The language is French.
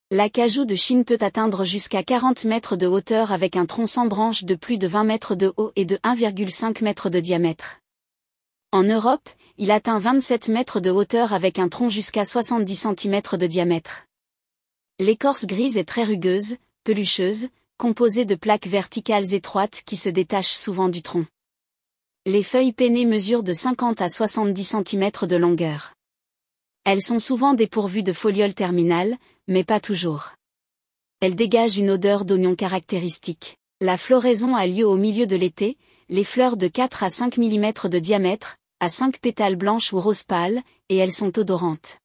L'acajou de Chine peut atteindre jusqu'à 40 mètres de hauteur avec un tronc sans branche de plus de 20 mètres de haut et de 1,5 m de diamètre. En Europe, il atteint 27 mètres de hauteur avec un tronc jusqu'à 70 cm de diamètre. L'écorce grise est très rugueuse, pelucheuse, composée de plaques verticales étroites qui se détachent souvent du tronc. Les feuilles pennées mesurent de 50 à 70 cm de longueur. Elles sont souvent dépourvues de folioles terminales, mais pas toujours. Elles dégagent une odeur d'oignon caractéristique. La floraison a lieu au milieu de l'été, les fleurs de 4 à 5 mm de diamètre, à 5 pétales blanches ou rose pâle, et elles sont odorantes.